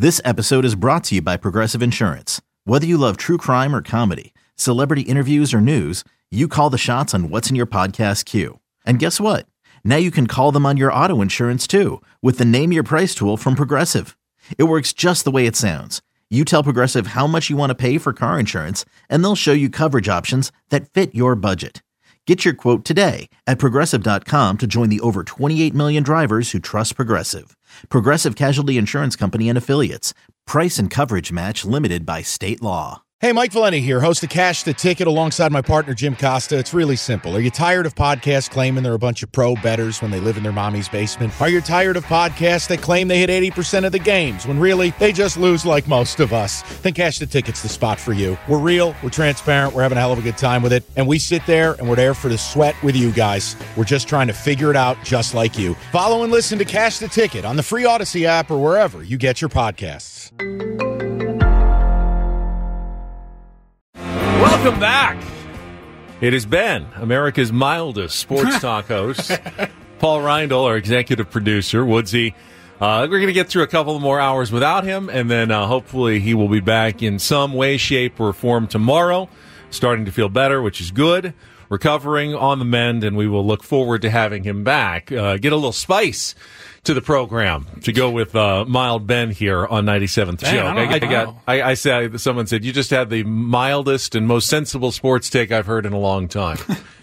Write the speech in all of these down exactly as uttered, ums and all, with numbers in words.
This episode is brought to you by Progressive Insurance. Whether you love true crime or comedy, celebrity interviews or news, you call the shots on what's in your podcast queue. And guess what? Now you can call them on your auto insurance too with the Name Your Price tool from Progressive. It works just the way it sounds. You tell Progressive how much you want to pay for car insurance, and they'll show you coverage options that fit your budget. Get your quote today at Progressive dot com to join the over twenty-eight million drivers who trust Progressive. Progressive Casualty Insurance Company and Affiliates. Price and coverage match limited by state law. Hey, Mike Valenti here, host of Cash the Ticket alongside my partner Jim Costa. It's really simple. Are you tired of podcasts claiming they're a bunch of pro bettors when they live in their mommy's basement? Are you tired of podcasts that claim they hit eighty percent of the games when really they just lose like most of us? Then Cash the Ticket's the spot for you. We're real, we're transparent, we're having a hell of a good time with it, and we sit there and we're there for the sweat with you guys. We're just trying to figure it out just like you. Follow and listen to Cash the Ticket on the free Odyssey app or wherever you get your podcasts. Welcome back. It has been America's mildest sports talk host, Paul Reindl, our executive producer, Woodsy. Uh, we're going to get through a couple more hours without him, and then uh, hopefully he will be back in some way, shape, or form tomorrow, starting to feel better, which is good, recovering on the mend, and we will look forward to having him back. Uh, get a little spice to the program to go with uh, Mild Ben here on ninety-seventh Joke. I, I, I got. I, I said. Someone said you just had the mildest and most sensible sports take I've heard in a long time.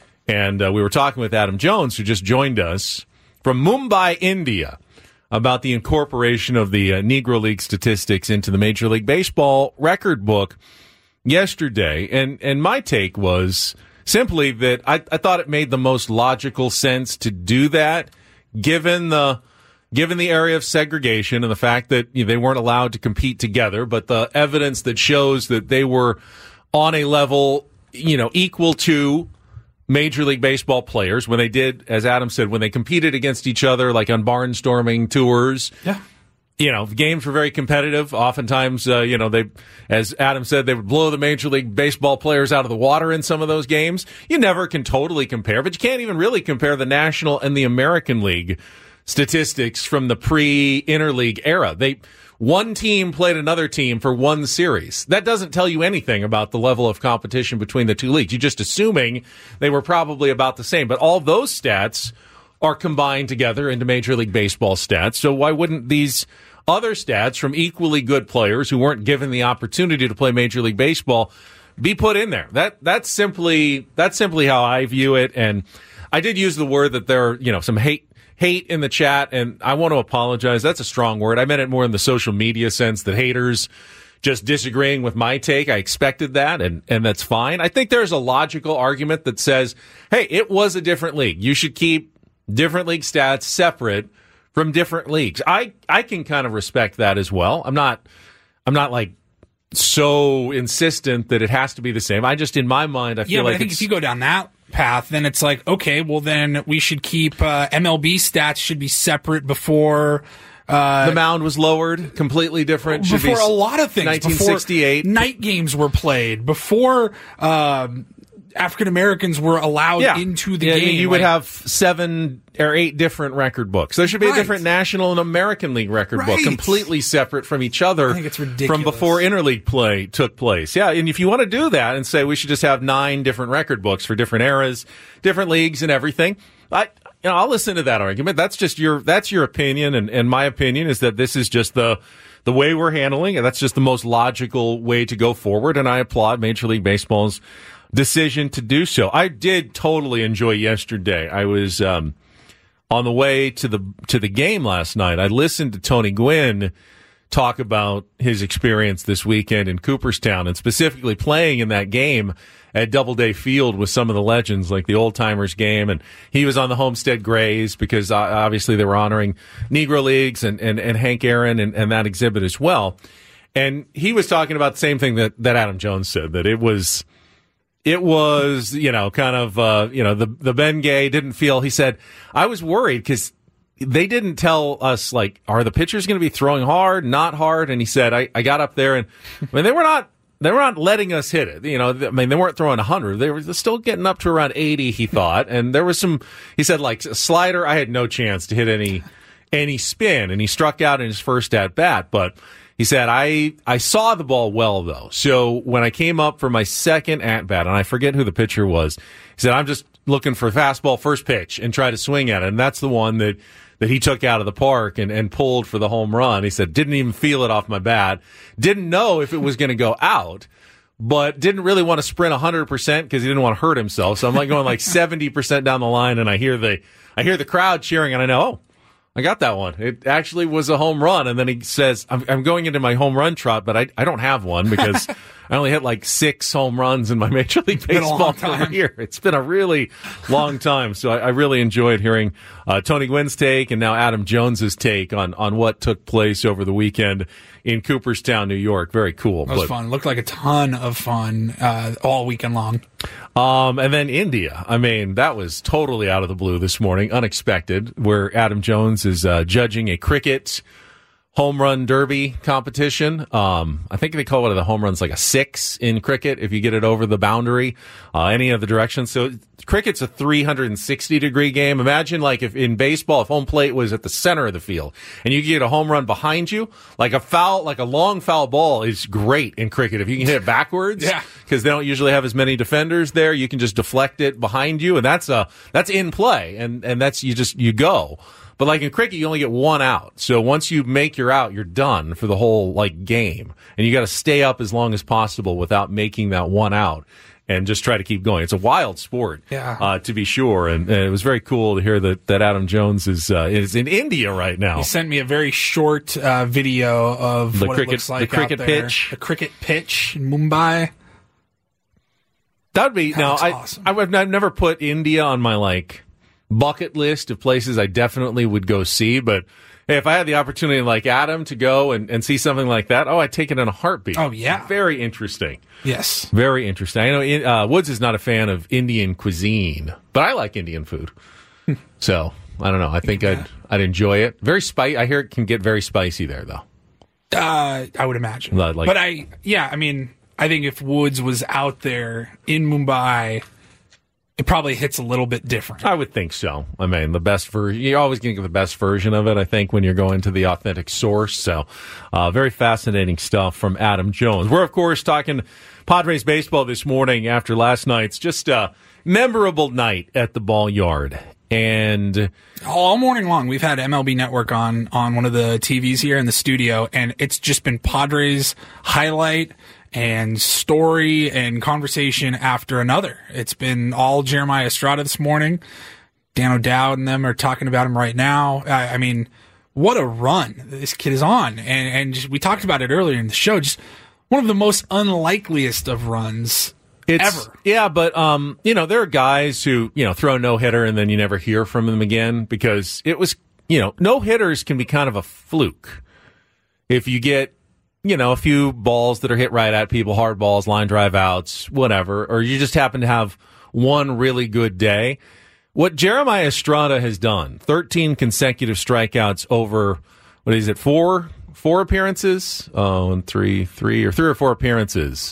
And uh, we were talking with Adam Jones, who just joined us from Mumbai, India, about the incorporation of the uh, Negro League statistics into the Major League Baseball record book yesterday. And and my take was simply that I, I thought it made the most logical sense to do that, given the Given the area of segregation and the fact that you know, they weren't allowed to compete together, but the evidence that shows that they were on a level, you know, equal to Major League Baseball players when they did, as Adam said, when they competed against each other, like on barnstorming tours. Yeah. You know, games were very competitive. Oftentimes, uh, you know, they, as Adam said, they would blow the Major League Baseball players out of the water in some of those games. You never can totally compare, but you can't even really compare the National and the American League statistics from the pre-interleague era. They one team played another team for one series. That doesn't tell you anything about the level of competition between the two leagues. You're just assuming they were probably about the same. But all those stats are combined together into Major League Baseball stats. So why wouldn't these other stats from equally good players who weren't given the opportunity to play Major League Baseball be put in there? That that's simply that's simply how I view it. And I did use the word that there are, you know, some hate Hate in the chat, and I want to apologize. That's a strong word. I meant it more in the social media sense that haters just disagreeing with my take. I expected that, and, and that's fine. I think there's a logical argument that says, hey, it was a different league. You should keep different league stats separate from different leagues. I, I can kind of respect that as well. I'm not, I'm not like so insistent that it has to be the same. I just, in my mind, I feel yeah, but like I think it's, if you go down that path, then it's like, okay, well then we should keep uh, M L B stats should be separate before uh, the mound was lowered, completely different. Should before be a lot of things. nineteen sixty-eight Before night games were played. Before um, African Americans were allowed yeah. into the yeah, game. You would like, have seven or eight different record books. There should be right. a different National and American League record right. book, completely separate from each other. I think it's ridiculous. From before interleague play took place. Yeah, and if you want to do that and say we should just have nine different record books for different eras, different leagues, and everything, I you know I'll listen to that argument. That's just your that's your opinion, and, and my opinion is that this is just the the way we're handling it. That's just the most logical way to go forward, and I applaud Major League Baseball's decision to do so. I did totally enjoy yesterday. I was um, on the way to the to the game last night. I listened to Tony Gwynn talk about his experience this weekend in Cooperstown, and specifically playing in that game at Doubleday Field with some of the legends, like the Old Timers game, and he was on the Homestead Grays because uh, obviously they were honoring Negro Leagues and, and, and Hank Aaron and, and that exhibit as well. And he was talking about the same thing that, that Adam Jones said, that it was it was, you know, kind of, uh, you know, the, the Ben Gay didn't feel, he said, I was worried because they didn't tell us, like, are the pitchers going to be throwing hard, not hard? And he said, I, I got up there and, I mean, they were not, they were not letting us hit it. You know, I mean, they weren't throwing one hundred. They were still getting up to around eighty, he thought. And there was some, he said, like, a slider, I had no chance to hit any, any spin. And he struck out in his first at bat. But He said, I, I saw the ball well, though. So when I came up for my second at-bat, and I forget who the pitcher was, he said, I'm just looking for fastball first pitch and try to swing at it. And that's the one that, that he took out of the park and, and pulled for the home run. He said, didn't even feel it off my bat. Didn't know if it was going to go out, but didn't really want to sprint one hundred percent because he didn't want to hurt himself. So I'm like going like seventy percent down the line, and I hear the I hear the crowd cheering, and I know, oh, I got that one. It actually was a home run. And then he says, I'm, I'm going into my home run trot, but I, I don't have one because I only hit like six home runs in my Major League Baseball career. It's been a really long time. So I, I really enjoyed hearing uh, Tony Gwynn's take and now Adam Jones's take on, on what took place over the weekend in Cooperstown, New York. Very cool. That was but, fun. It looked like a ton of fun uh, all weekend long. Um, and then India. I mean, that was totally out of the blue this morning, unexpected, where Adam Jones is uh, judging a cricket home run derby competition. Um, I think they call it the home runs like a six in cricket if you get it over the boundary, uh, any of the directions. So cricket's a three hundred sixty degree game. Imagine like if in baseball, if home plate was at the center of the field and you get a home run behind you, like a foul, like a long foul ball is great in cricket. If you can hit it backwards, yeah, because they don't usually have as many defenders there, you can just deflect it behind you, and that's a that's in play, and and that's you just you go. But like in cricket, you only get one out. So once you make your out, you're done for the whole like game. And you got to stay up as long as possible without making that one out and just try to keep going. It's a wild sport, yeah. uh, to be sure. And, and it was very cool to hear that, that Adam Jones is uh, is in India right now. He sent me a very short uh, video of the what cricket, it looks like the cricket out there. pitch. The cricket pitch in Mumbai. That would be, that now, I, awesome. I, I've never put India on my like bucket list of places I definitely would go see, but hey, if I had the opportunity like Adam to go and, and see something like that, oh, I'd take it in a heartbeat. Oh, yeah. Very interesting. Yes. Very interesting. I know uh, Woods is not a fan of Indian cuisine, but I like Indian food. So, I don't know. I think I'd I'd enjoy it. Very spicy. I hear it can get very spicy there, though. Uh, I would imagine. Like, but I, yeah, I mean, I think if Woods was out there in Mumbai, it probably hits a little bit different. I would think so. I mean, the best version, you're always going to get the best version of it, I think, when you're going to the authentic source. So, uh, very fascinating stuff from Adam Jones. We're, of course, talking Padres baseball this morning after last night's just a memorable night at the Ball Yard. And all morning long, we've had M L B Network on, on one of the T Vs here in the studio, and it's just been Padres highlight and story and conversation after another. It's been all Jeremiah Estrada this morning. Dan O'Dowd and them are talking about him right now. I, I mean, what a run this kid is on. And, and just, we talked about it earlier in the show, just one of the most unlikeliest of runs it's, ever. Yeah, but, um, you know, there are guys who, you know, throw a no-hitter and then you never hear from them again because it was, you know, no-hitters can be kind of a fluke. If you get, you know, a few balls that are hit right at people, hard balls, line drive outs, whatever, or you just happen to have one really good day. What Jeremiah Estrada has done, thirteen consecutive strikeouts over, what is it, four, four appearances? Oh, and three, three or three or four appearances.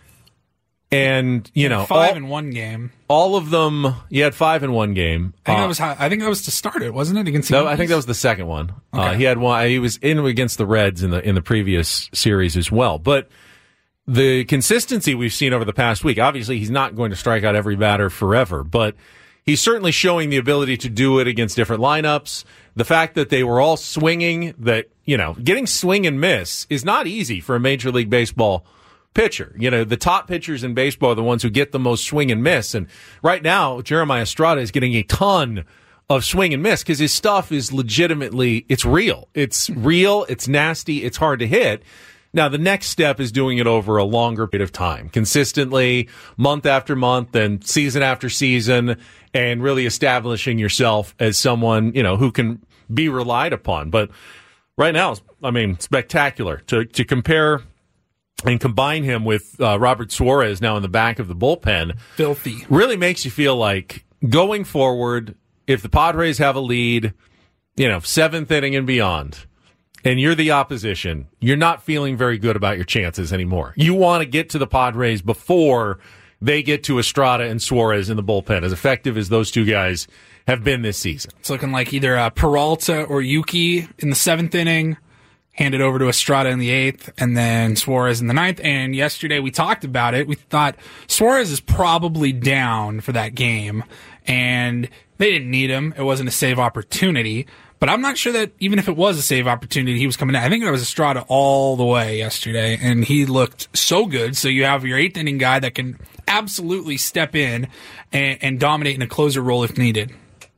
And, you know, five all, in one game. All of them, you had five in one game. I think uh, that was how, I think that was to start it, wasn't it? Against the no, Yankees? I think that was the second one. Okay. Uh, he had one. He was in against the Reds in the in the previous series as well. But the consistency we've seen over the past week, obviously, he's not going to strike out every batter forever, but he's certainly showing the ability to do it against different lineups. The fact that they were all swinging, that you know, getting swing and miss is not easy for a Major League Baseball pitcher. You know, the top pitchers in baseball are the ones who get the most swing and miss. And right now, Jeremiah Estrada is getting a ton of swing and miss because his stuff is legitimately, it's real. It's real. It's nasty. It's hard to hit. Now, the next step is doing it over a longer period of time, consistently, month after month and season after season, and really establishing yourself as someone, you know, who can be relied upon. But right now, I mean, spectacular to, to compare and combine him with uh, Robert Suarez now in the back of the bullpen. Filthy. Really makes you feel like going forward, if the Padres have a lead, you know, seventh inning and beyond, and you're the opposition, you're not feeling very good about your chances anymore. You want to get to the Padres before they get to Estrada and Suarez in the bullpen, as effective as those two guys have been this season. It's looking like either uh, Peralta or Yuki in the seventh inning. handed over to Estrada in the eighth, and then Suarez in the ninth. And yesterday we talked about it. We thought Suarez is probably down for that game, and they didn't need him. It wasn't a save opportunity. But I'm not sure that even if it was a save opportunity, he was coming down. I think it was Estrada all the way yesterday, and he looked so good. So you have your eighth inning guy that can absolutely step in and, and dominate in a closer role if needed.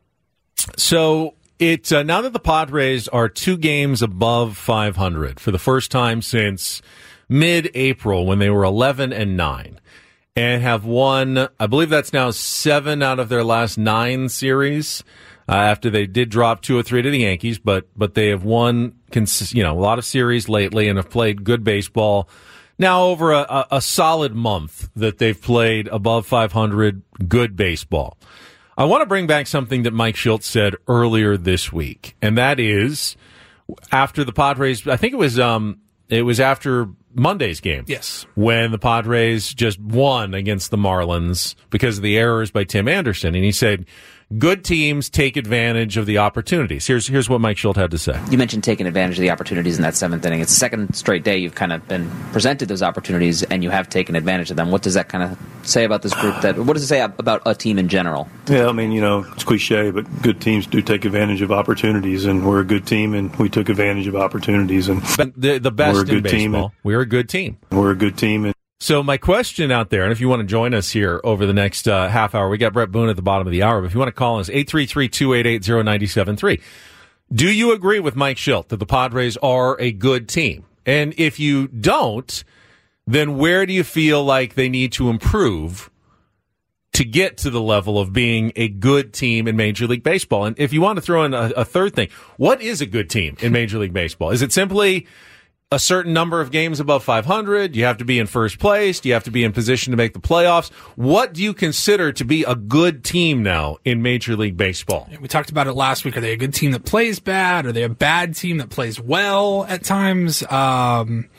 So it uh, now that the Padres are two games above five hundred for the first time since mid-April when they were eleven and nine and have won, I believe that's now seven out of their last nine series uh, after they did drop two or three to the Yankees, but but they have won cons- you know a lot of series lately and have played good baseball now over a, a, a solid month that they've played above five hundred good baseball. I want to bring back something that Mike Shildt said earlier this week, and that is after the Padres, I think it was um, it was after Monday's game. Yes. When the Padres just won against the Marlins because of the errors by Tim Anderson. And he said, good teams take advantage of the opportunities. Here's here's what Mike Shildt had to say. You mentioned taking advantage of the opportunities in that seventh inning. It's the second straight day you've kind of been presented those opportunities, and you have taken advantage of them. What does that kind of say about this group? That what does it say about a team in general? Yeah, I mean, you know, it's cliche, but good teams do take advantage of opportunities, and we're a good team, and we took advantage of opportunities. And the, the best we're a good in baseball. Team, and we're a good team. We're a good team. And So my question out there, and if you want to join us here over the next uh, half hour, we got Brett Boone at the bottom of the hour, but if you want to call us, eight three three, two eight eight, zero nine seven three. Do you agree with Mike Shildt that the Padres are a good team? And if you don't, then where do you feel like they need to improve to get to the level of being a good team in Major League Baseball? And if you want to throw in a, a third thing, what is a good team in Major League Baseball? Is it simply a certain number of games above five hundred? You have to be in first place? Do you have to be in position to make the playoffs? What do you consider to be a good team now in Major League Baseball? We talked about it last week. Are they a good team that plays bad? Are they a bad team that plays well at times? Um,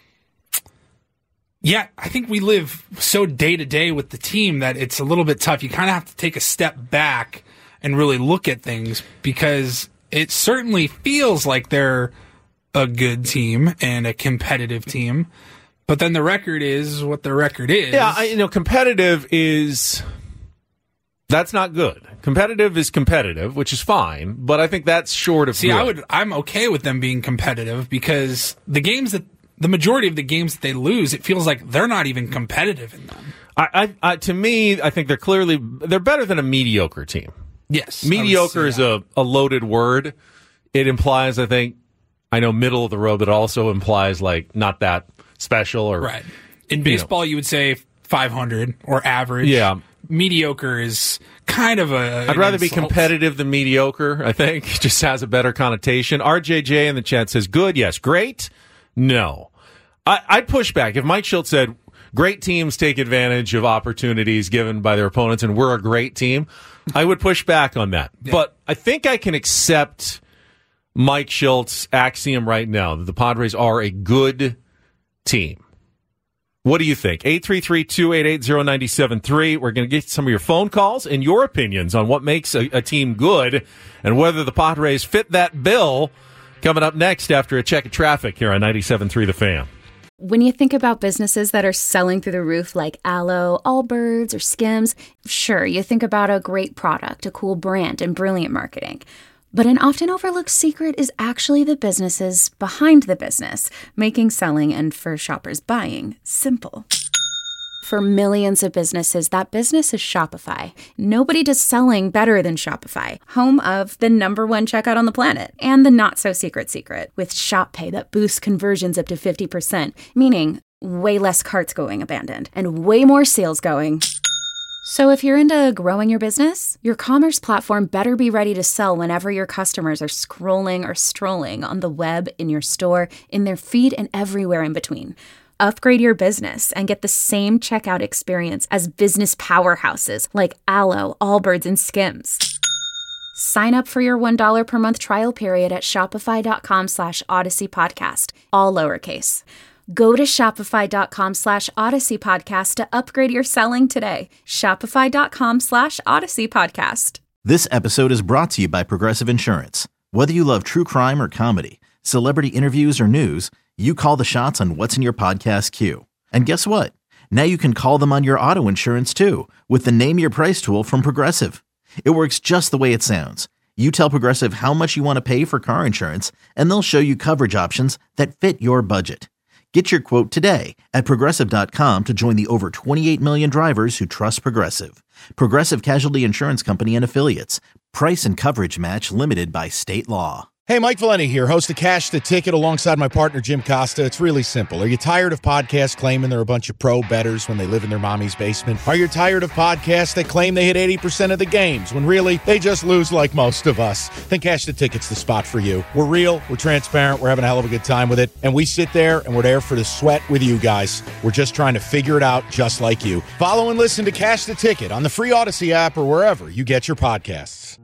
yeah, I think we live so day to day with the team that it's a little bit tough. You kind of have to take a step back and really look at things, because it certainly feels like they're a good team and a competitive team, but then the record is what the record is. Yeah, I, you know, competitive is, that's not good. Competitive is competitive, which is fine, but I think that's short of See, good. I would, I'm okay with them being competitive, because the games that, the majority of the games that they lose, it feels like they're not even competitive in them. I, I, I to me, I think they're clearly, they're better than a mediocre team. Yes. Mediocre is a, a loaded word. It implies, I think, I know middle of the road, but it also implies like not that special or right. In baseball, you, know. you would say five hundred or average. Yeah. Mediocre is kind of a. I'd rather insult. be competitive than mediocre, I think. It just has a better connotation. R J J in the chat says, good, yes. Great? No. I, I'd push back. If Mike Shildt said, great teams take advantage of opportunities given by their opponents and we're a great team, I would push back on that. Yeah. But I think I can accept Mike Shildt's axiom right now that the Padres are a good team. What do you think? eight three three, two eight eight, zero nine seven three. We're going to get some of your phone calls and your opinions on what makes a, a team good and whether the Padres fit that bill, coming up next after a check of traffic here on ninety-seven point three The Fan. When you think about businesses that are selling through the roof like Aloe, Allbirds, or Skims, sure, you think about a great product, a cool brand, and brilliant marketing. But an often overlooked secret is actually the businesses behind the business, making selling and for shoppers buying simple. For millions of businesses, that business is Shopify. Nobody does selling better than Shopify, home of the number one checkout on the planet and the not-so-secret secret with Shop Pay that boosts conversions up to fifty percent, meaning way less carts going abandoned and way more sales going. So if you're into growing your business, your commerce platform better be ready to sell whenever your customers are scrolling or strolling on the web, in your store, in their feed, and everywhere in between. Upgrade your business and get the same checkout experience as business powerhouses like Aloe, Allbirds, and Skims. Sign up for your one dollar per month trial period at shopify.com slash Odyssey Podcast, all lowercase. Go to shopify.com slash Odyssey Podcast to upgrade your selling today. Shopify.com slash Odyssey Podcast. This episode is brought to you by Progressive Insurance. Whether you love true crime or comedy, celebrity interviews, or news, you call the shots on what's in your podcast queue. And guess what? Now you can call them on your auto insurance too with the Name Your Price tool from Progressive. It works just the way it sounds. You tell Progressive how much you want to pay for car insurance, and they'll show you coverage options that fit your budget. Get your quote today at Progressive dot com to join the over twenty-eight million drivers who trust Progressive. Progressive Casualty Insurance Company and Affiliates. Price and coverage match limited by state law. Hey, Mike Valenti here, host of Cash the Ticket alongside my partner Jim Costa. It's really simple. Are you tired of podcasts claiming they're a bunch of pro bettors when they live in their mommy's basement? Are you tired of podcasts that claim they hit eighty percent of the games when really they just lose like most of us? Then Cash the Ticket's the spot for you. We're real, we're transparent, we're having a hell of a good time with it, and we sit there and we're there for the sweat with you guys. We're just trying to figure it out just like you. Follow and listen to Cash the Ticket on the free Odyssey app or wherever you get your podcasts.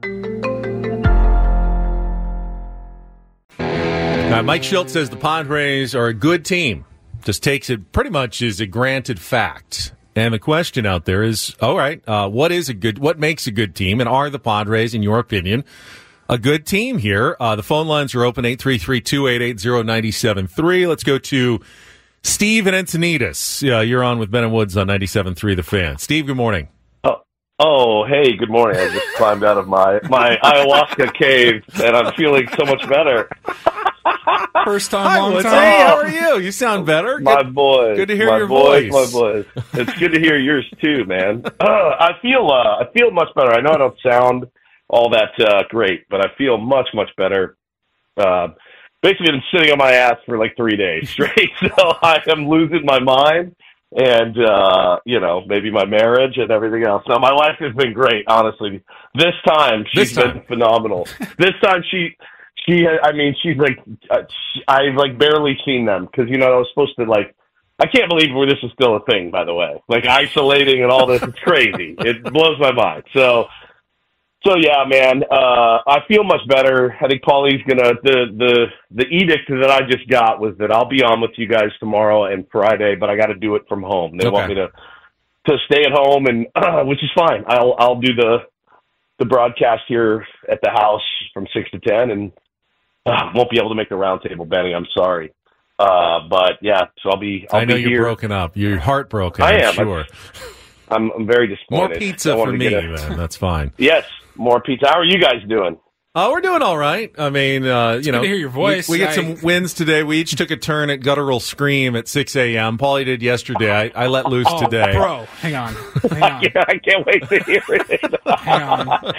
Uh, Mike Schultz says the Padres are a good team. Just takes it pretty much as a granted fact. And the question out there is, all right, uh, what is a good, what makes a good team? And are the Padres, in your opinion, a good team here? Uh, the phone lines are open, eight three three, two eight eight, zero nine seven three. Let's go to Steve and Encinitas. Yeah, you're on with Ben and Woods on ninety-seven point three The Fan. Steve, good morning. Oh, oh, hey, good morning. I just climbed out of my, my ayahuasca cave, and I'm feeling so much better. First time, Hi, long Woods. time. Hey, how are you? You sound better. My good, boys. Good to hear my your boys, voice. My boys. It's good to hear yours too, man. Uh, I feel uh, I feel much better. I know I don't sound all that uh, great, but I feel much, much better. Uh, basically, been sitting on my ass for like three days straight, so I am losing my mind. And, uh, you know, maybe my marriage and everything else. Now, my wife has been great, honestly. This time, she's This time. been phenomenal. This time, she, she, I mean, she's like, uh, she, I've like barely seen them because, you know, I was supposed to like, I can't believe where this is still a thing, by the way. Like isolating and all this, it's crazy. It blows my mind. So, so yeah, man, uh, I feel much better. I think Paulie's gonna, the, the, the edict that I just got was that I'll be on with you guys tomorrow and Friday, but I got to do it from home. They Okay. want me to, to stay at home and, uh, which is fine. I'll, I'll do the, the broadcast here at the house from six to ten and uh, won't be able to make the roundtable, Benny. I'm sorry. Uh, but yeah, so I'll be, I'll I know be you're here. broken up. You're heartbroken, I I'm am. sure. I'm, I'm very disappointed. More I pizza wanted for to me, get a- then. That's fine. Yes, more pizza. How are you guys doing? Oh, we're doing all right. I mean, uh, you good know, to hear your voice. We, we get I- some wins today. We each took a turn at guttural scream at six a.m. Paulie did yesterday. I, I let loose Oh, today. bro, hang on. Hang on. Yeah, I can't wait to hear it. Hang on.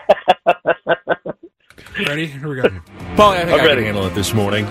Ready? Here we go. Paulie, I think I'm I can ready. handle it this morning.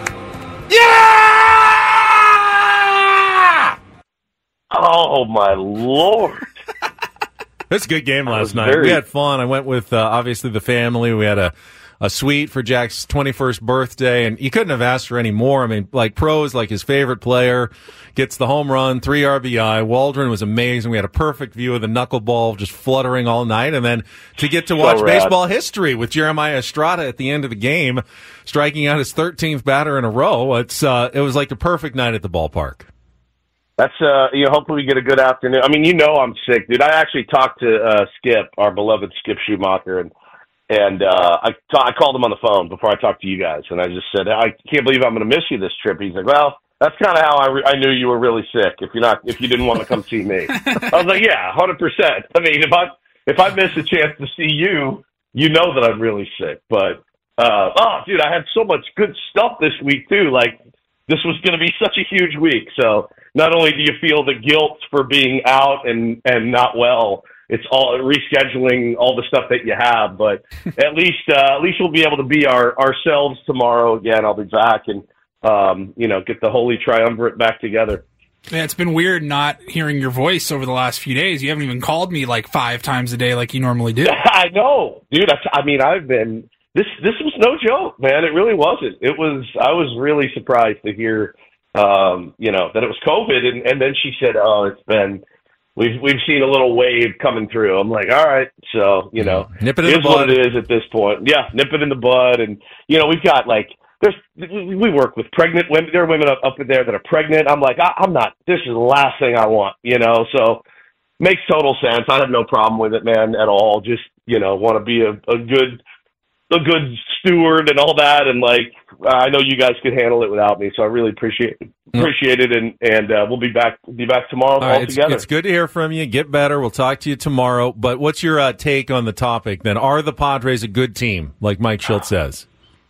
Oh, my Lord. It was a good game last was night. very- We had fun. I went with, uh, obviously, the family. We had a, a suite for Jack's twenty-first birthday, and you couldn't have asked for any more. I mean, like, Pro is like his favorite player, gets the home run, three R B I. Waldron was amazing. We had a perfect view of the knuckleball just fluttering all night, and then to get to watch rad. baseball history with Jeremiah Estrada at the end of the game, striking out his thirteenth batter in a row. It's uh, it was like the perfect night at the ballpark. That's, uh, you know, hopefully we get a good afternoon. I mean, you know I'm sick, dude. I actually talked to uh, Skip, our beloved Skip Schumacher, and and uh, I, ta- I called him on the phone before I talked to you guys, and I just said, I can't believe I'm going to miss you this trip. He's like, well, that's kind of how I, re- I knew you were really sick, if you're not, if you didn't want to come see me. I was like, yeah, one hundred percent. I mean, if I, if I miss a chance to see you, you know that I'm really sick. But, uh, oh, dude, I had so much good stuff this week, too. Like, this was going to be such a huge week. So not only do you feel the guilt for being out and, and not well, it's all rescheduling all the stuff that you have, but at least, uh, at least we'll be able to be our, ourselves tomorrow again. I'll be back and, um, you know, get the Holy Triumvirate back together. Yeah, it's been weird not hearing your voice over the last few days. You haven't even called me like five times a day like you normally do. I know, dude. I, I mean, I've been, this, this was no joke, man. It really wasn't. It was, I was really surprised to hear, um, you know, that it was COVID. And, and then she said, oh, it's been, We've we've seen a little wave coming through. I'm like, all right, so you know, Nip it in it the is what bud. it is at this point. Yeah, nip it in the bud, and you know, we've got like there's we work with pregnant women. There are women up, up there that are pregnant. I'm like, I, I'm not. This is the last thing I want, you know. So makes total sense. I have no problem with it, man, at all. Just you know, want to be a, a good a good steward and all that, and like I know you guys could handle it without me, so I really appreciate it. Appreciate it, and and uh, we'll be back be back tomorrow all, all right, it's, together. It's good to hear from you. Get better. We'll talk to you tomorrow. But what's your uh, take on the topic? Then, are the Padres a good team, like Mike Schultz says?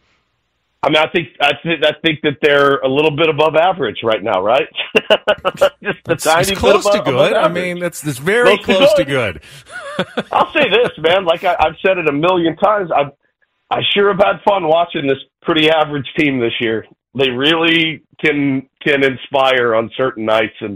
I mean, I think I think I think that they're a little bit above average right now, right? Just a it's, tiny it's close bit above, to good. above I mean, that's that's very close, close to to good. To good. I'll say this, man. Like I, I've said it a million times. I I sure have had fun watching this pretty average team this year. They really can can inspire on certain nights, and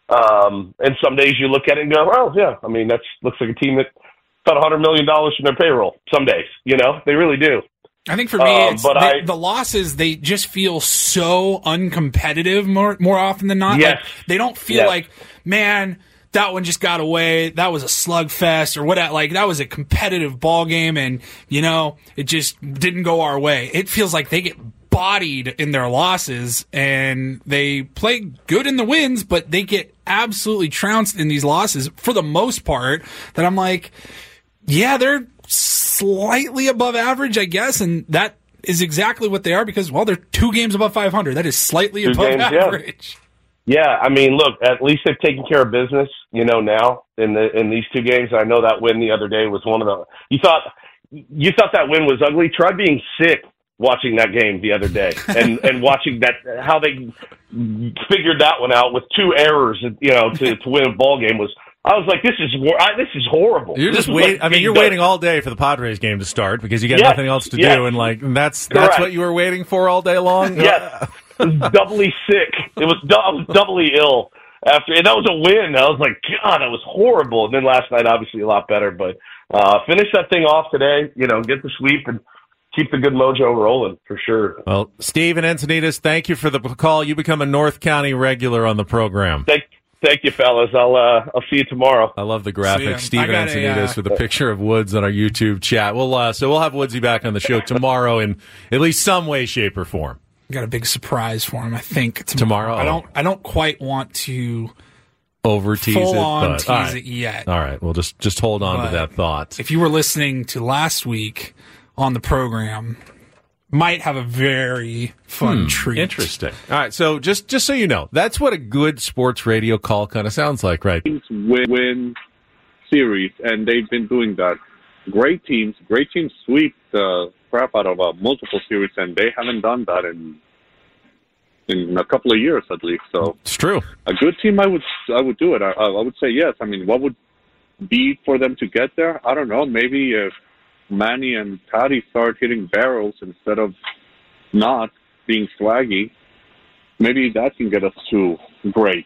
um, and some days you look at it and go, oh yeah. I mean, that's looks like a team that cut a hundred million dollars from their payroll. Some days, you know, they really do. I think for me, Um, it's but the, I- the losses, they just feel so uncompetitive more more often than not. Yes. Like, they don't feel Yes. like, man, that one just got away. That was a slugfest or whatever. Like, that was a competitive ball game, and, you know, it just didn't go our way. It feels like they get bodied in their losses, and they play good in the wins, but they get absolutely trounced in these losses for the most part, that I'm like, yeah, they're slightly above average, I guess, and that is exactly what they are because, well, they're two games above five hundred. That is slightly Two above games, yeah. average. Yeah, I mean, look, at least they've taken care of business, you know, now in the in these two games. I know that win the other day was one of the you thought you thought that win was ugly. Try being sick watching that game the other day and and watching that how they figured that one out with two errors, you know, to, to win a ball game was. I was like, this is I, this is horrible. You're This just is waiting. like I mean, you're being waiting all day for the Padres game to start because you got Yes, nothing else to yes. do, and like that's that's Correct. what you were waiting for all day long. Yes, I was doubly sick. It was I was doubly ill after, and that was a win. I was like, God, that was horrible. And then last night, obviously, a lot better. But uh, finish that thing off today. You know, get the sweep and keep the good mojo rolling for sure. Well, Steve and Encinitas, thank you for the call. You become a North County regular on the program. Thank, thank you, fellas. I'll uh, I'll see you tomorrow. I love the See graphic. ya. Steve I got a, Encinitas uh, with a picture of Woods on our YouTube chat. We'll uh, so we'll have Woodsy back on the show tomorrow in at least some way, shape, or form. Got a big surprise for him, I think. Tomorrow? Tomorrow. I don't. I don't quite want to Over tease full it, on but tease all right. it yet. All right, well just just hold on But to that thought. If you were listening to last week on the program, might have a very fun treat. Interesting. All right, so just just so you know, that's what a good sports radio call kind of sounds like, right? Teams win, win series, and they've been doing that. Great teams, great teams sweep the crap out of uh, multiple series, and they haven't done that in in a couple of years at least. So It's true. a good team, I would I would do it. I, I would say yes. I mean, what would be for them to get there? I don't know. Maybe if Manny and Patty start hitting barrels instead of not being swaggy, maybe that can get us to great.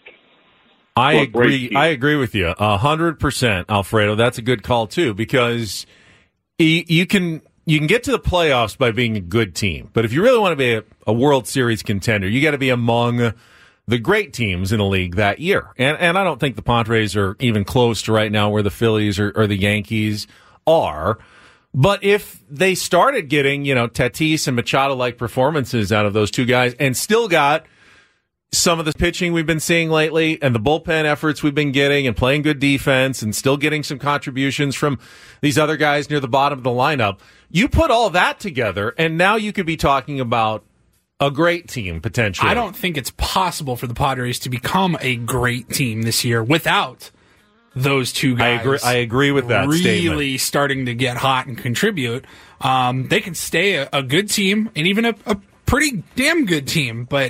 I Well, agree. great team. I agree with you a hundred percent, Alfredo. That's a good call too, because you, you can you can get to the playoffs by being a good team, but if you really want to be a, a World Series contender, you got to be among the great teams in the league that year. And and I don't think the Padres are even close to right now where the Phillies or, or the Yankees are. But if they started getting, you know, Tatis and Machado-like performances out of those two guys and still got some of the pitching we've been seeing lately and the bullpen efforts we've been getting and playing good defense and still getting some contributions from these other guys near the bottom of the lineup, you put all that together and now you could be talking about a great team potentially. I don't think it's possible for the Padres to become a great team this year without those two I guys. agree. I agree with that really statement. starting to get hot and contribute. Um, they can stay a, a good team and even a, a pretty damn good team, but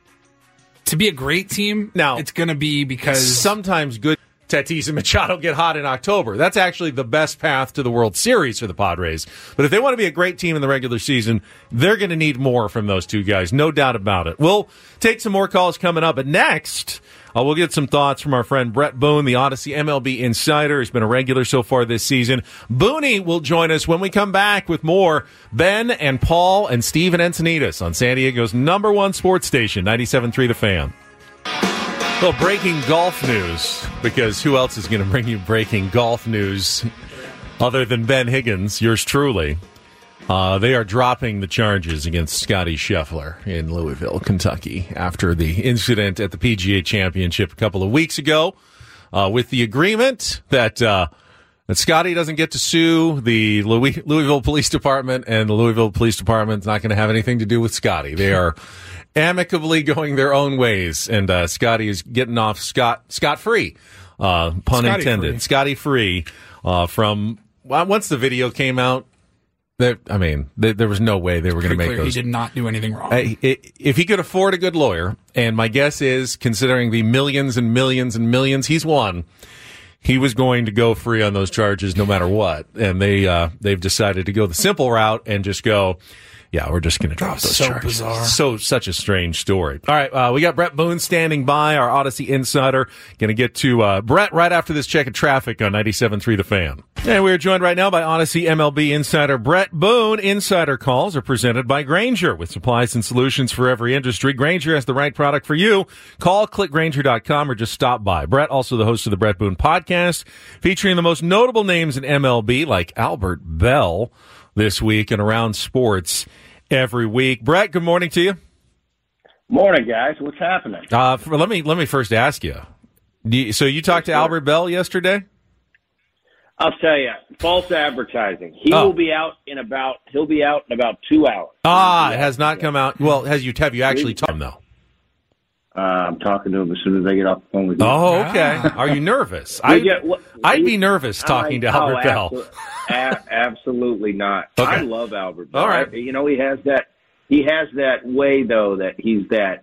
to be a great team, Now, it's going to be because sometimes good Tatis and Machado get hot in October. That's actually the best path to the World Series for the Padres. But if they want to be a great team in the regular season, they're going to need more from those two guys. No doubt about it. We'll take some more calls coming up. But next, uh, we'll get some thoughts from our friend Brett Boone, the Odyssey M L B insider. He's been a regular so far this season. Booney will join us when we come back with more Ben and Paul and Steven Encinitas on San Diego's number one sports station, ninety-seven point three The Fan. Well, breaking golf news, because who else is going to bring you breaking golf news other than Ben Higgins, yours truly? Uh, they are dropping the charges against Scotty Scheffler in Louisville, Kentucky, after the incident at the P G A Championship a couple of weeks ago, uh, with the agreement that uh, that Scotty doesn't get to sue the Louis, Louisville Police Department, and the Louisville Police Department's not going to have anything to do with Scotty. They are amicably going their own ways, and uh, Scotty is getting off scot scot free, uh, pun Scotty intended, free. Scotty free uh, from well, once the video came out. That I mean, th- there was no way they were going to make Clear, those. he did not do anything wrong. Uh, it, if he could afford a good lawyer, and my guess is, considering the millions and millions and millions he's won, he was going to go free on those charges no matter what. And they uh, they've decided to go the simple route and just go, yeah, we're just going to drop those so charges. bizarre. So such a strange story. All right, uh, we got Brett Boone standing by, our Odyssey insider. Going to get to uh, Brett right after this check of traffic on ninety-seven point three The Fan. And we're joined right now by Odyssey M L B insider Brett Boone. Insider calls are presented by Grainger. With supplies and solutions for every industry, Grainger has the right product for you. Call click grainger dot com or just stop by. Brett, also the host of the Brett Boone podcast, featuring the most notable names in M L B, like Albert Bell, this week and around sports every week. Brett, good morning to you. Morning, guys. What's happening? Uh, for, let me let me first ask you. Do you so you talked to Albert Bell yesterday? I'll tell you, false advertising. He Oh. will be out in about. He'll be out in about two hours. Ah, it has not come out. Well, has you have you actually talked to him though? Uh, I'm talking to him as soon as I get off the phone with you. Oh, okay. Are you nervous? We I, get- what- I'd we- be nervous talking to I- Albert oh, Bell. abso- a- absolutely not. Okay. I love Albert Bell. All right. You know, he has that. He has that way though that he's that.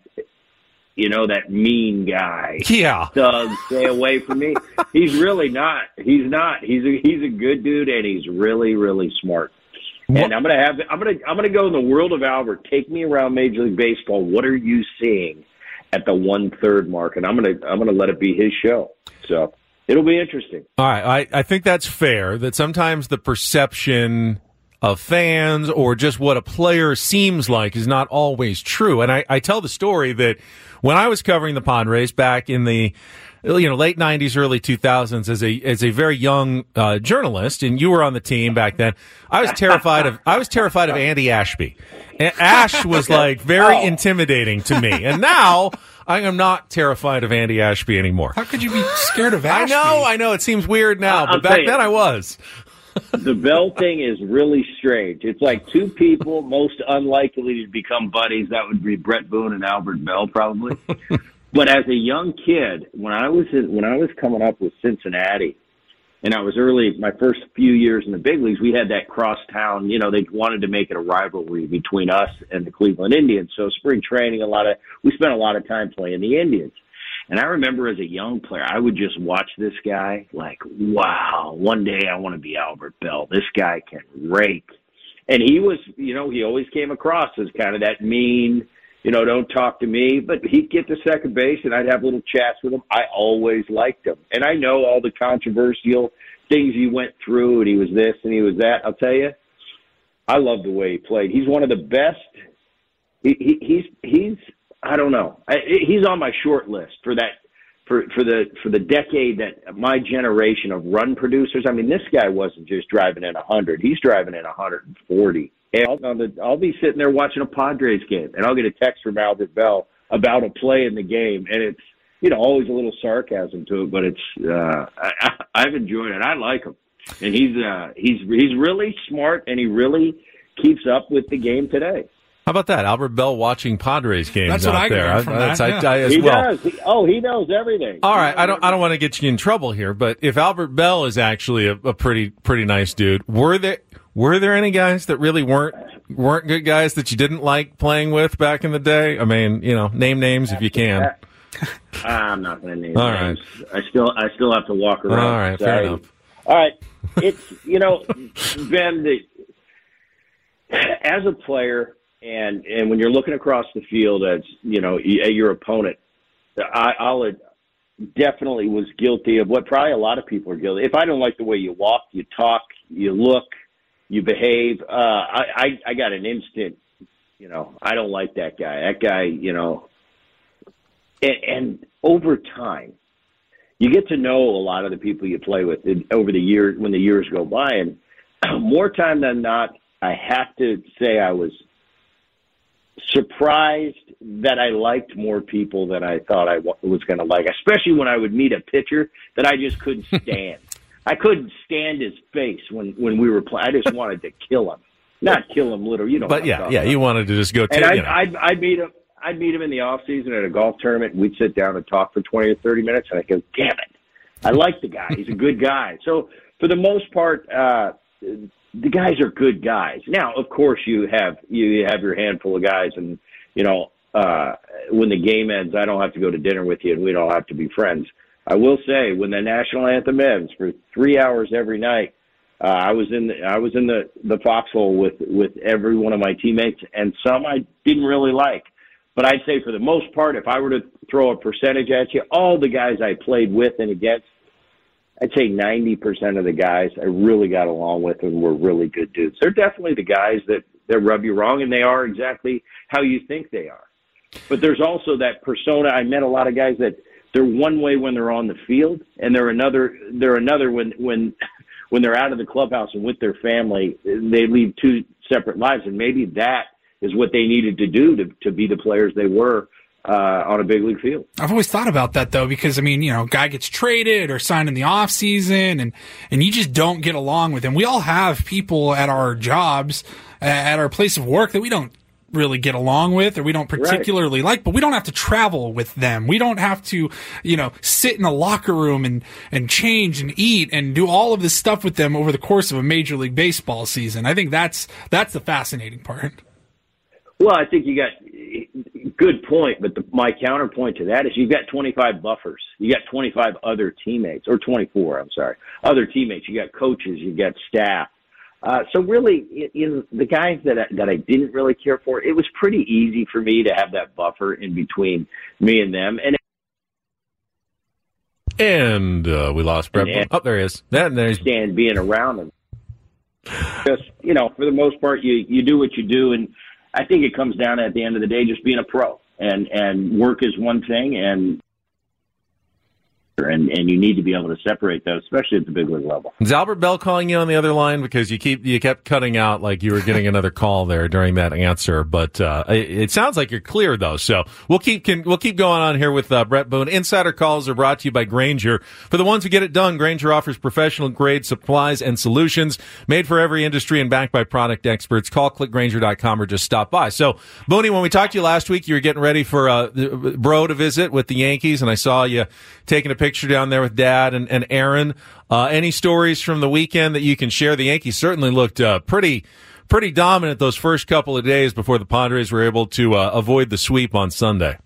You know, that mean guy. Yeah. Doug, stay away from me. He's really not. He's not. He's a he's a good dude, and he's really really smart. And I'm gonna have. I'm gonna. I'm gonna go in the world of Albert. Take me around Major League Baseball. What are you seeing at the one third mark? And I'm gonna. I'm gonna let it be his show. So it'll be interesting. All right, I, I think that's fair. That sometimes the perception of fans or just what a player seems like is not always true. And I, I tell the story that when I was covering the Padres back in the you know late nineties, early two thousands, as a as a very young uh, journalist, and you were on the team back then, I was terrified of I was terrified of Andy Ashby. And Ash was like very intimidating to me, and now I am not terrified of Andy Ashby anymore. How could you be scared of Ashby? I know, I know. It seems weird now, I'll but tell back you. then I was. The Bell thing is really strange. It's like two people most unlikely to become buddies. That would be Brett Boone and Albert Bell, probably. But as a young kid, when I was in, when I was coming up with Cincinnati, and I was early, my first few years in the big leagues, we had that crosstown. You know, they wanted to make it a rivalry between us and the Cleveland Indians. So spring training, a lot of we spent a lot of time playing the Indians. And I remember as a young player, I would just watch this guy like, wow, one day I want to be Albert Bell. This guy can rake. And he was, you know, he always came across as kind of that mean, you know, don't talk to me. But he'd get to second base and I'd have little chats with him. I always liked him. And I know all the controversial things he went through, and he was this and he was that. I'll tell you, I love the way he played. He's one of the best. He, he, he's, he's, I don't know. I, he's on my short list for that, for, for the, for the decade that my generation of run producers. I mean, this guy wasn't just driving in a hundred. He's driving in a hundred and forty. And I'll, on the, I'll be sitting there watching a Padres game and I'll get a text from Albert Bell about a play in the game. And it's, you know, always a little sarcasm to it, but it's, uh, I, I've enjoyed it. I like him. And he's, uh, he's, he's really smart and he really keeps up with the game today. How about that? Albert Bell watching Padres games That's what out I there. learned from I, that, I, yeah. I, as He well. does. He, oh, he knows everything. All He right, knows I don't. I don't want to get you in trouble here, but if Albert Bell is actually a, a pretty pretty nice dude, were there were there any guys that really weren't weren't good guys that you didn't like playing with back in the day? I mean, you know, name names if you can. I'm not going to name All names. I still, I still have to walk around. All right, fair Sorry. enough. All right, it's you know, Ben, the, as a player, and and when you're looking across the field as you know at your opponent, I, I'll definitely was guilty of what probably a lot of people are guilty. If I don't like the way you walk, you talk, you look, you behave, uh, I, I I got an instant, you know, I don't like that guy. That guy, you know. And, and over time, you get to know a lot of the people you play with over the years when the years go by. And more time than not, I have to say I was surprised that I liked more people than I thought I was going to like, especially when I would meet a pitcher that I just couldn't stand. I couldn't stand his face when, when we were playing. I just wanted to kill him. Not kill him literally, you know. But yeah, yeah, you wanted to just go And to, I'd, you know. I'd, I'd meet him. I'd meet him in the off season at a golf tournament. And we'd sit down and talk for twenty or thirty minutes, and I go, "Damn it, I like the guy. He's a good guy." So for the most part, uh, the guys are good guys. Now, of course, you have you have your handful of guys, and you know, uh, when the game ends, I don't have to go to dinner with you, and we don't have to be friends. I will say, when the national anthem ends for three hours every night, uh, I was in the, I was in the, the foxhole with, with every one of my teammates, and some I didn't really like. But I'd say for the most part, if I were to throw a percentage at you, all the guys I played with and against, I'd say ninety percent of the guys I really got along with and were really good dudes. They're definitely the guys that, that rub you wrong, and they are exactly how you think they are. But there's also that persona. I met a lot of guys that they're one way when they're on the field, and they're another. They're another when when when they're out of the clubhouse and with their family. They lead two separate lives, and maybe that is what they needed to do to to be the players they were uh, on a big league field. I've always thought about that though, because I mean, you know, guy gets traded or signed in the off season, and and you just don't get along with him. We all have people at our jobs, at our place of work that we don't really get along with, or we don't particularly right. like, but we don't have to travel with them. We don't have to, you know, sit in a locker room and, and change and eat and do all of this stuff with them over the course of a Major League Baseball season. I think that's, that's the fascinating part. Well, I think you got good point, but the, my counterpoint to that is you've got twenty-five buffers. You got twenty-five other teammates, or twenty-four, I'm sorry, other teammates. You got coaches, you got staff. Uh, so really, you know, the guys that I, that I didn't really care for, it was pretty easy for me to have that buffer in between me and them. And and uh, we lost Brett. And, oh, there he is. That there's stand being around them. Just, you know, for the most part, you you do what you do, and I think it comes down at the end of the day just being a pro. And and work is one thing, and. And and you need to be able to separate those, especially at the big league level. Is Albert Bell calling you on the other line? Because you keep you kept cutting out like you were getting another call there during that answer. But uh, it, it sounds like you're clear though. So we'll keep can, we'll keep going on here with uh, Brett Boone. Insider calls are brought to you by Grainger. For the ones who get it done, Grainger offers professional grade supplies and solutions made for every industry and backed by product experts. Call click grainger dot com or just stop by. So Booney, when we talked to you last week, you were getting ready for uh, Bro to visit with the Yankees, and I saw you taking a picture down there with Dad and, and Aaron. Uh, any stories from the weekend that you can share? The Yankees certainly looked uh, pretty pretty dominant those first couple of days before the Padres were able to uh, avoid the sweep on Sunday.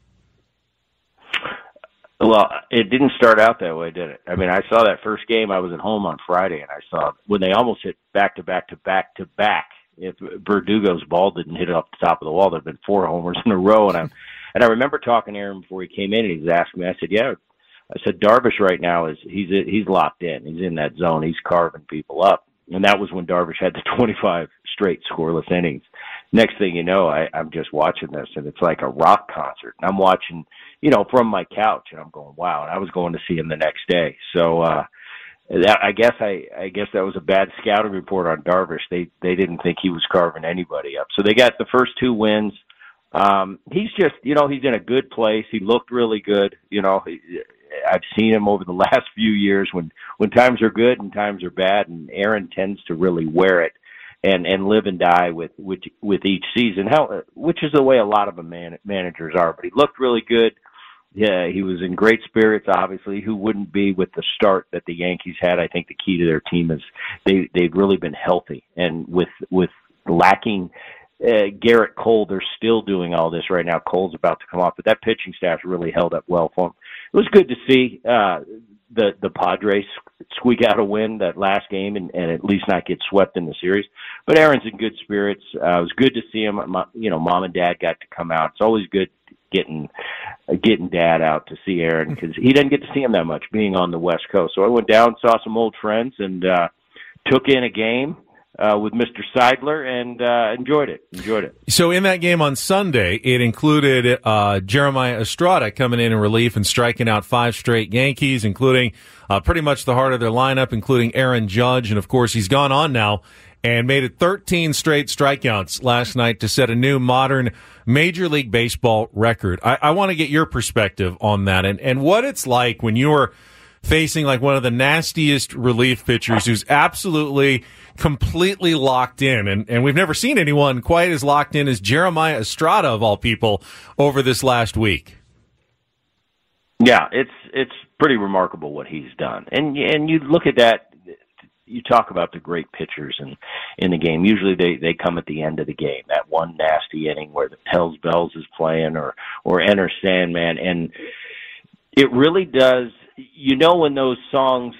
Well, it didn't start out that way, did it? I mean, I saw that first game. I was at home on Friday, and I saw when they almost hit back-to-back to back-to-back. If Verdugo's ball didn't hit it off the top of the wall, there had been four homers in a row. And I and I remember talking to Aaron before he came in, and he was asking me, I said, yeah, I said, Darvish right now is he's he's locked in. He's in that zone. He's carving people up. And that was when Darvish had the twenty-five straight scoreless innings. Next thing you know, I, I'm just watching this, and it's like a rock concert. And I'm watching, you know, from my couch, and I'm going, wow. And I was going to see him the next day. So uh, that, I guess I, I guess that was a bad scouting report on Darvish. They they didn't think he was carving anybody up. So they got the first two wins. Um, he's just, you know, he's in a good place. He looked really good, you know. He, I've seen him over the last few years when, when times are good and times are bad, and Aaron tends to really wear it and, and live and die with, with, with each season, how, which is the way a lot of man, managers are. But he looked really good. Yeah, he was in great spirits, obviously. Who wouldn't be with the start that the Yankees had? I think the key to their team is they, they've really been healthy. And with, with lacking uh, Garrett Cole, they're still doing all this right now. Cole's about to come off, but that pitching staff really held up well for him. It was good to see uh, the the Padres squeak out a win that last game and, and at least not get swept in the series. But Aaron's in good spirits. Uh, it was good to see him. My, you know, Mom and Dad got to come out. It's always good getting uh, getting Dad out to see Aaron because he doesn't get to see him that much being on the West Coast. So I went down, saw some old friends, and uh, took in a game. Uh, with Mister Seidler, and uh, enjoyed it. Enjoyed it. So in that game on Sunday, it included uh, Jeremiah Estrada coming in in relief and striking out five straight Yankees, including uh, pretty much the heart of their lineup, including Aaron Judge. And, of course, he's gone on now and made it thirteen straight strikeouts last night to set a new modern Major League Baseball record. I, I want to get your perspective on that and, and what it's like when you're facing like one of the nastiest relief pitchers who's absolutely completely locked in. And, and we've never seen anyone quite as locked in as Jeremiah Estrada, of all people, over this last week. Yeah, it's it's pretty remarkable what he's done. And and you look at that, you talk about the great pitchers in, in the game. Usually they, they come at the end of the game, that one nasty inning where the Tells Bells is playing or, or Enter Sandman. And it really does, you know, when those songs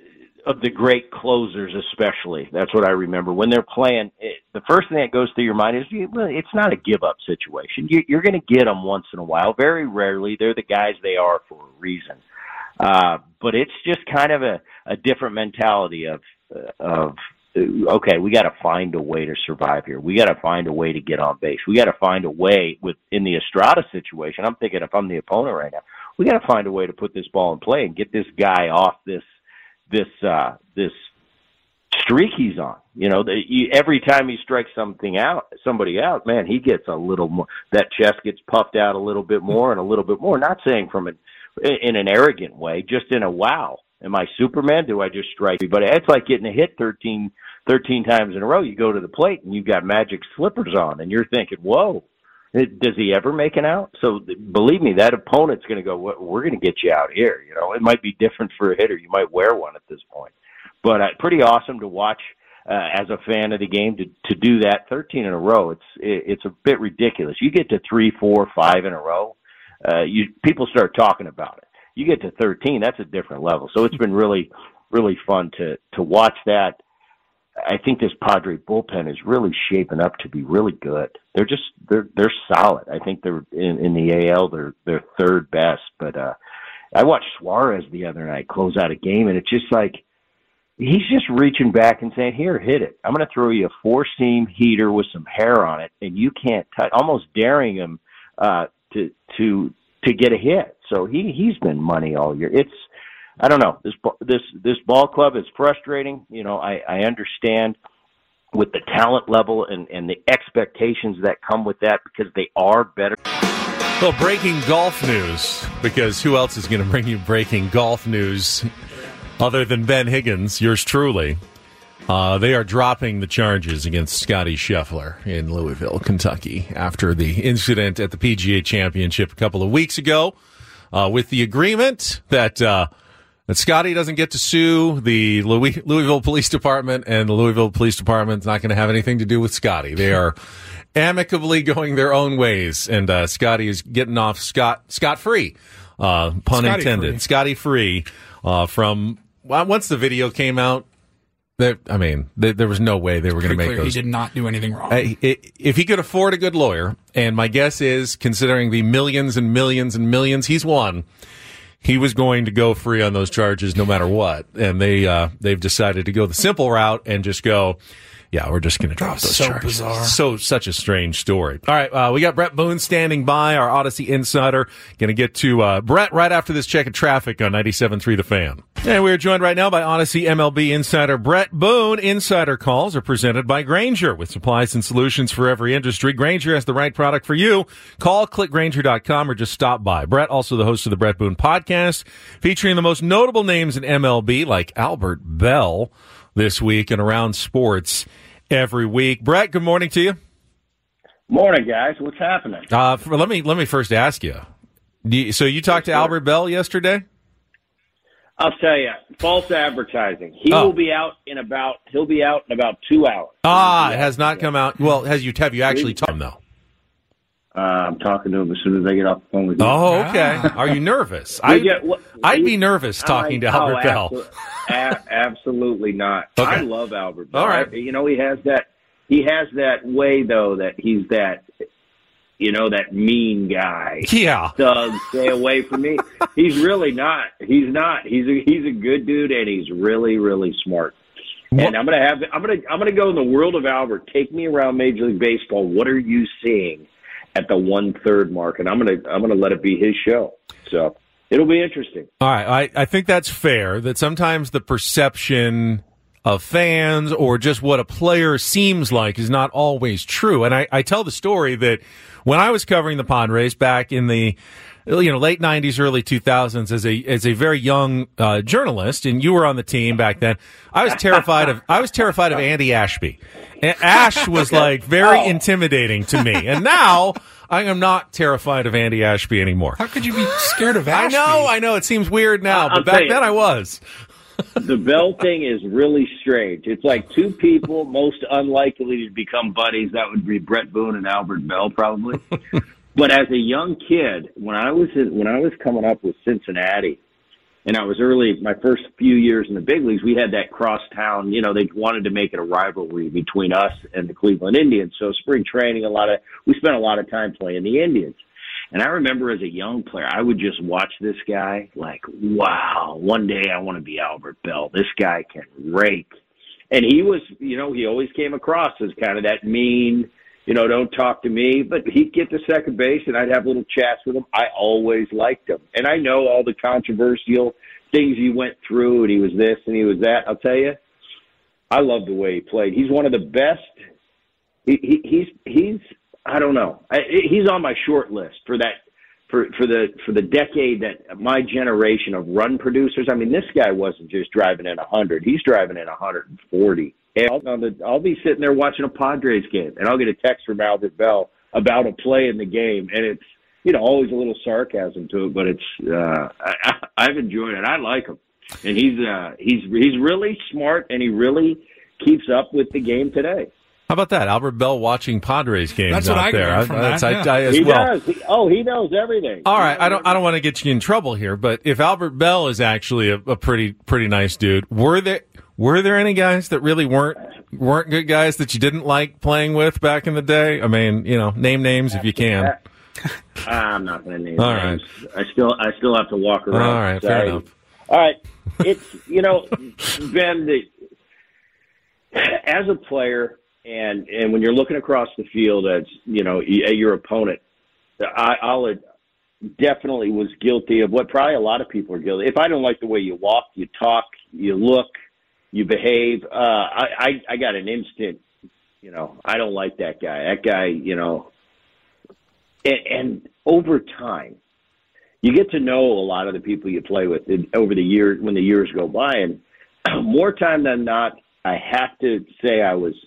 of the great closers especially, that's what I remember. When they're playing, it, the first thing that goes through your mind is, well, it's not a give-up situation. You, you're going to get them once in a while. Very rarely. They're the guys they are for a reason. Uh, but it's just kind of a, a different mentality of, of okay, we got to find a way to survive here. We got to find a way to get on base. We got to find a way with in the Estrada situation. I'm thinking if I'm the opponent right now, we got to find a way to put this ball in play and get this guy off this this uh, this streak he's on. You know, the, you, every time he strikes something out, somebody out, man, he gets a little more. That chest gets puffed out a little bit more and a little bit more. Not saying from an in an arrogant way, just in a wow. Am I Superman? Do I just strike you? But it's like getting a hit thirteen, thirteen times in a row. You go to the plate and you've got magic slippers on, and you're thinking, whoa, does he ever make an out? So believe me, that opponent's going to go, we're going to get you out here. You know, it might be different for a hitter. You might wear one at this point. But uh, pretty awesome to watch uh, as a fan of the game to, to do that thirteen in a row. It's it, it's a bit ridiculous. You get to three, four, five in a row, uh, you people start talking about it. You get to thirteen, that's a different level. So it's been really, really fun to, to watch that. I think this Padre bullpen is really shaping up to be really good. They're just, they're, they're solid. I think they're in, in the A L, they're, they're third best. But, uh, I watched Suarez the other night close out a game, and it's just like, he's just reaching back and saying, here, hit it. I'm going to throw you a four-seam heater with some hair on it, and you can't touch, almost daring him, uh, to, to, to get a hit. So he, he's been money all year. It's, I don't know, this, this, this ball club is frustrating. You know, I, I understand with the talent level and, and the expectations that come with that because they are better. Well, breaking golf news, because who else is going to bring you breaking golf news other than Ben Higgins, yours truly? Uh, they are dropping the charges against Scotty Scheffler in Louisville, Kentucky, after the incident at the P G A Championship a couple of weeks ago, uh, with the agreement that uh, that Scotty doesn't get to sue the Louis- Louisville Police Department, and the Louisville Police Department's not going to have anything to do with Scotty. They are amicably going their own ways, and uh, Scotty is getting off scot scot free, uh, pun Scotty intended, free. Scotty free uh, from well, once the video came out. There, I mean, there, there was no way they were going to make clear those. He did not do anything wrong. Uh, if he could afford a good lawyer, and my guess is, considering the millions and millions and millions he's won, he was going to go free on those charges no matter what. And they uh, they've decided to go the simple route and just go, yeah, we're just going to drop those So charges. bizarre. So such a strange story. All right, uh, we got Brett Boone standing by, our Odyssey insider. Going to get to uh, Brett right after this check of traffic on ninety-seven point three The Fan. And we're joined right now by Odyssey M L B insider Brett Boone. Insider calls are presented by Grainger. With supplies and solutions for every industry, Grainger has the right product for you. Call, click Grainger dot com, or just stop by. Brett, also the host of the Brett Boone podcast, featuring the most notable names in M L B, like Albert Bell, this week and around sports every week. Brett, good morning to you. Morning, guys. What's happening? Uh, for, let me let me first ask you. Do you so you talked to Albert Bell yesterday? I'll tell you, false advertising. He Oh. will be out in about. He'll be out in about two hours. Ah, it has not come out. Well, has you have you actually talked to him though? Uh, I'm talking to him as soon as I get off the phone with you. Oh, okay. Are you nervous? We I, get- what- I'd we- be nervous talking to I- Albert oh, Bell. absol- a- absolutely not. Okay. I love Albert Bell. All right. You know, he has that. He has that way though that he's that. You know, that mean guy. Yeah. Doug, stay away from me. He's really not. He's not. He's a, he's a good dude, and he's really, really smart. What- And I'm gonna have. I'm gonna. I'm gonna go in the world of Albert. Take me around Major League Baseball. What are you seeing at the one third mark? And I'm gonna. I'm gonna let it be his show. So it'll be interesting. All right, I, I think that's fair. That sometimes the perception of fans or just what a player seems like is not always true. And I, I tell the story that when I was covering the Padres back in the you know, late nineties, early two thousands as a as a very young uh, journalist, and you were on the team back then. I was terrified of I was terrified of Andy Ashby. And Ash was like very Oh. intimidating to me, and now I am not terrified of Andy Ashby anymore. How could you be scared of Ashby? I know, I know. It seems weird now, I'll but back tell you. then I was. The Bell thing is really strange. It's like two people most unlikely to become buddies. That would be Brett Boone and Albert Bell, probably. But as a young kid, when I was in, when I was coming up with Cincinnati, and I was early, my first few years in the big leagues, we had that crosstown. You know, they wanted to make it a rivalry between us and the Cleveland Indians. So spring training, a lot of we spent a lot of time playing the Indians. And I remember as a young player, I would just watch this guy like, wow, one day I want to be Albert Bell. This guy can rake. And he was, you know, he always came across as kind of that mean, you know, don't talk to me. But he'd get to second base and I'd have little chats with him. I always liked him. And I know all the controversial things he went through, and he was this and he was that. I'll tell you, I love the way he played. He's one of the best. He, he, he's, he's, I don't know. I, he's on my short list for that, for, for the, for the decade that my generation of run producers. I mean, this guy wasn't just driving in a hundred. He's driving in a hundred and forty. And I'll, on the, I'll be sitting there watching a Padres game, and I'll get a text from Albert Bell about a play in the game, and it's, you know, always a little sarcasm to it, but it's, uh, I, I've enjoyed it. I like him. And he's, uh, he's, he's really smart, and he really keeps up with the game today. How about that? Albert Bell watching Padres games That's what out I there. learned from That's- that, I, I, yeah. as He well. does. He, oh, he knows everything. All He right, knows I don't. I don't want to get you in trouble here, but if Albert Bell is actually a, a pretty, pretty nice dude, were there were there any guys that really weren't weren't good guys that you didn't like playing with back in the day? I mean, you know, name names if you can. I'm not going to name All names. I still, I still have to walk around. All right, fair Sorry. enough. All right, it's you know, Ben, the, as a player, and and when you're looking across the field as you know at your opponent, I, I'll definitely was guilty of what probably a lot of people are guilty. If I don't like the way you walk, you talk, you look, you behave, uh, I, I I got an instant, you know, I don't like that guy. That guy, you know. And, and over time, you get to know a lot of the people you play with over the years when the years go by. And more time than not, I have to say I was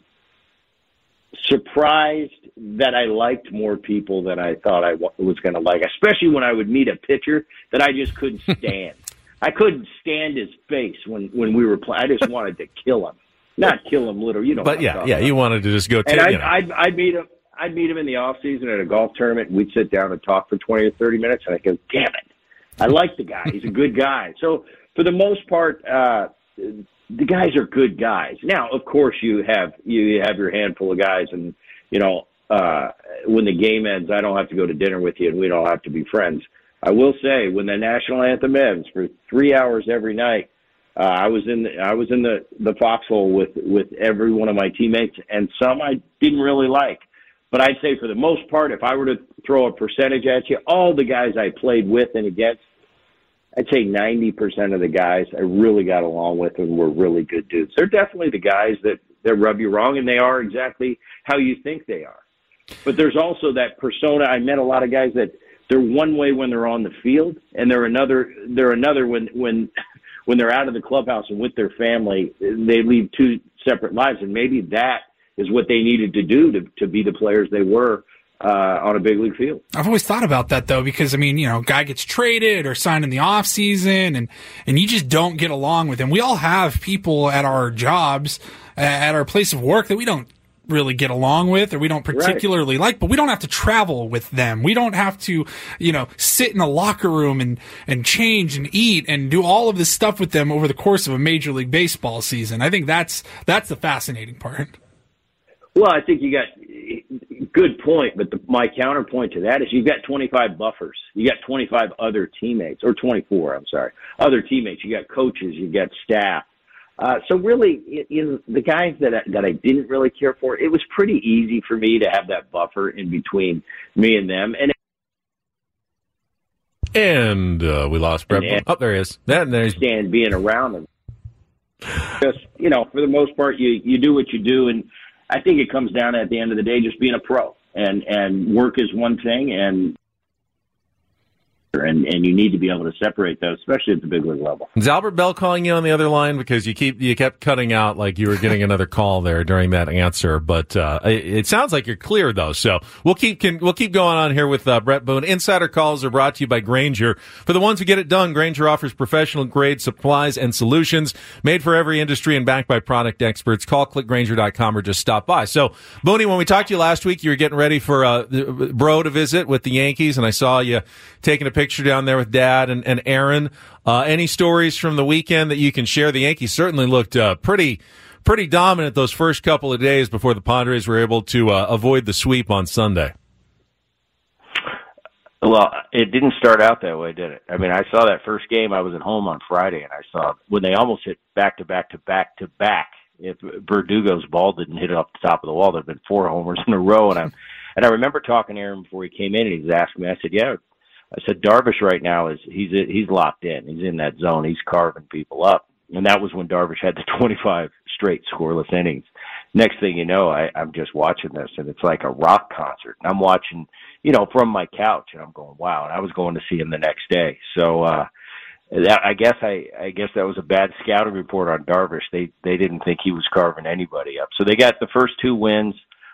surprised that I liked more people than I thought I was going to like, especially when I would meet a pitcher that I just couldn't stand. I couldn't stand his face when, when we were playing. I just wanted to kill him. Not kill him literally, you know. But yeah, yeah, about. you wanted to just go. T- And I'd, you know. I'd, I'd meet him. I'd meet him in the off season at a golf tournament. We'd sit down and talk for twenty or thirty minutes, and I go, "Damn it, I like the guy. He's a good guy." So for the most part, uh, the guys are good guys. Now, of course, you have you have your handful of guys, and you know uh, when the game ends, I don't have to go to dinner with you, and we don't have to be friends. I will say, when the national anthem ends for three hours every night, uh, I was in the, I was in the the foxhole with with every one of my teammates, and some I didn't really like. But I'd say for the most part, if I were to throw a percentage at you, all the guys I played with and against, I'd say ninety percent of the guys I really got along with and were really good dudes. They're definitely the guys that, that rub you wrong, and they are exactly how you think they are. But there's also that persona. I met a lot of guys that they're one way when they're on the field, and they're another they're another when when when they're out of the clubhouse and with their family. They lead two separate lives, and maybe that is what they needed to do to, to be the players they were uh, on a big league field. I've always thought about that though, because I mean, you know, guy gets traded or signed in the off season, and and you just don't get along with him. We all have people at our jobs, at our place of work that we don't really get along with, or we don't particularly right. like, but we don't have to travel with them. We don't have to, you know, sit in a locker room and, and change and eat and do all of this stuff with them over the course of a Major League Baseball season. I think that's that's the fascinating part. Well, I think you got good point, but the, my counterpoint to that is you've got twenty-five buffers. You got twenty-five other teammates, or twenty-four, I'm sorry, other teammates. You got coaches, you got staff. Uh, so really, you know, the guys that I, that I didn't really care for, it was pretty easy for me to have that buffer in between me and them. And and uh, we lost Brett. And, oh, there he is. That there's stand being around them. Just, you know, for the most part, you you do what you do, and I think it comes down to, at the end of the day, just being a pro. And and work is one thing, and And, and you need to be able to separate those, especially at the big league level. Is Albert Bell calling you on the other line? Because you keep you kept cutting out like you were getting another call there during that answer. But uh, it, it sounds like you're clear though. So we'll keep can, we'll keep going on here with uh, Brett Boone. Insider calls are brought to you by Grainger. For the ones who get it done, Grainger offers professional grade supplies and solutions made for every industry and backed by product experts. Call click grainger dot com or just stop by. So Booney, when we talked to you last week, you were getting ready for uh, Bro to visit with the Yankees, and I saw you taking a picture down there with Dad and, and Aaron. Uh, any stories from the weekend that you can share? The Yankees certainly looked uh, pretty pretty dominant those first couple of days before the Padres were able to uh, avoid the sweep on Sunday. Well, it didn't start out that way, did it? I mean, I saw that first game. I was at home on Friday, and I saw when they almost hit back to back to back to back. If Verdugo's ball didn't hit it off the top of the wall, there'd been four homers in a row. And I and I remember talking to Aaron before he came in, and he was asking me. I said, "Yeah." I said, "Darvish right now is he's he's locked in. He's in that zone. He's carving people up." And that was when Darvish had the twenty-five straight scoreless innings. Next thing you know, I, I'm just watching this, and it's like a rock concert. And I'm watching, you know, from my couch, and I'm going, wow. And I was going to see him the next day. So uh, that, I guess I, I guess that was a bad scouting report on Darvish. They they didn't think he was carving anybody up. So they got the first two wins.